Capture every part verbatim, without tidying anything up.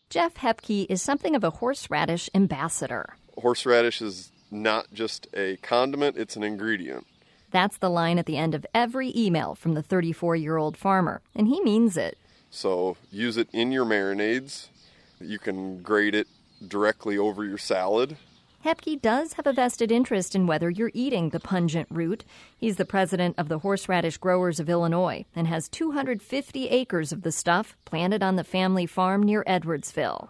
Jeff Hepke is something of a horseradish ambassador. Horseradish is not just a condiment, it's an ingredient. That's the line at the end of every email from the thirty-four-year-old farmer, and he means it. So use it in your marinades. You can grate it directly over your salad. Hepke does have a vested interest in whether you're eating the pungent root. He's the president of the Horseradish Growers of Illinois and has two hundred fifty acres of the stuff planted on the family farm near Edwardsville.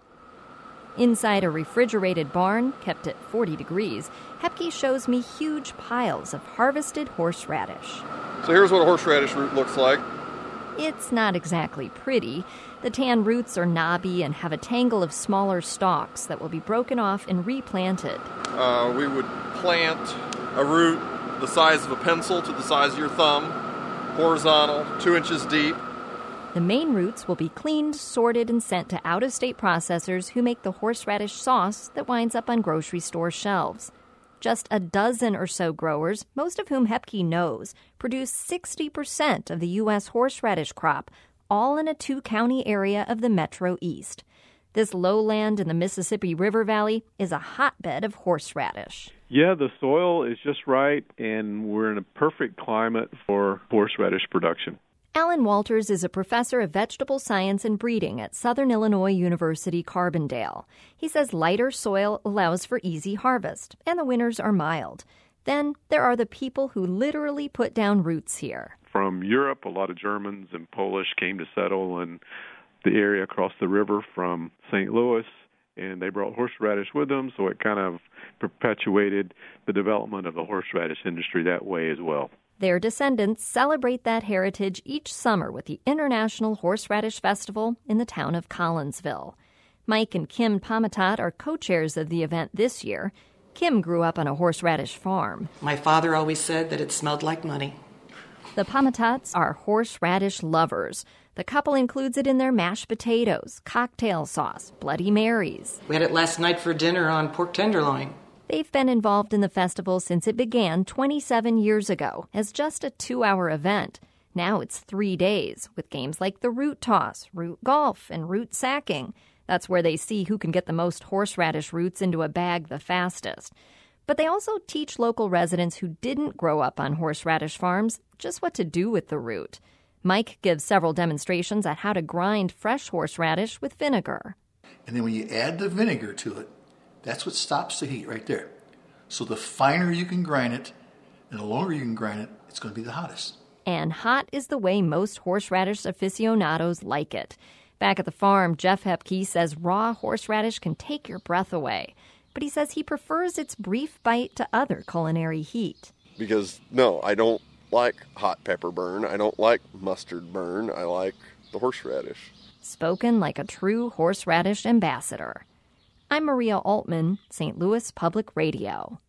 Inside a refrigerated barn, kept at forty degrees, Hepke shows me huge piles of harvested horseradish. So here's what a horseradish root looks like. It's not exactly pretty. The tan roots are knobby and have a tangle of smaller stalks that will be broken off and replanted. Uh, we would plant a root the size of a pencil to the size of your thumb, horizontal, two inches deep. The main roots will be cleaned, sorted, and sent to out-of-state processors who make the horseradish sauce that winds up on grocery store shelves. Just a dozen or so growers, most of whom Hepke knows, produce sixty percent of the U S horseradish crop, all in a two-county area of the Metro East. This lowland in the Mississippi River Valley is a hotbed of horseradish. Yeah, the soil is just right, and we're in a perfect climate for horseradish production. Alan Walters is a professor of vegetable science and breeding at Southern Illinois University, Carbondale. He says lighter soil allows for easy harvest, and the winters are mild. Then there are the people who literally put down roots here. From Europe, a lot of Germans and Polish came to settle in the area across the river from Saint Louis, and they brought horseradish with them, so it kind of perpetuated the development of the horseradish industry that way as well. Their descendants celebrate that heritage each summer with the International Horseradish Festival in the town of Collinsville. Mike and Kim Pomatat are co-chairs of the event this year. Kim grew up on a horseradish farm. My father always said that it smelled like money. The Pomatats are horseradish lovers. The couple includes it in their mashed potatoes, cocktail sauce, Bloody Marys. We had it last night for dinner on pork tenderloin. They've been involved in the festival since it began twenty-seven years ago as just a two-hour event. Now it's three days with games like the root toss, root golf, and root sacking. That's where they see who can get the most horseradish roots into a bag the fastest. But they also teach local residents who didn't grow up on horseradish farms just what to do with the root. Mike gives several demonstrations on how to grind fresh horseradish with vinegar. And then when you add the vinegar to it, that's what stops the heat right there. So the finer you can grind it, and the longer you can grind it, it's going to be the hottest. And hot is the way most horseradish aficionados like it. Back at the farm, Jeff Hepke says raw horseradish can take your breath away. But he says he prefers its brief bite to other culinary heat. Because, no, I don't like hot pepper burn. I don't like mustard burn. I like the horseradish. Spoken like a true horseradish ambassador. I'm Maria Altman, Saint Louis Public Radio.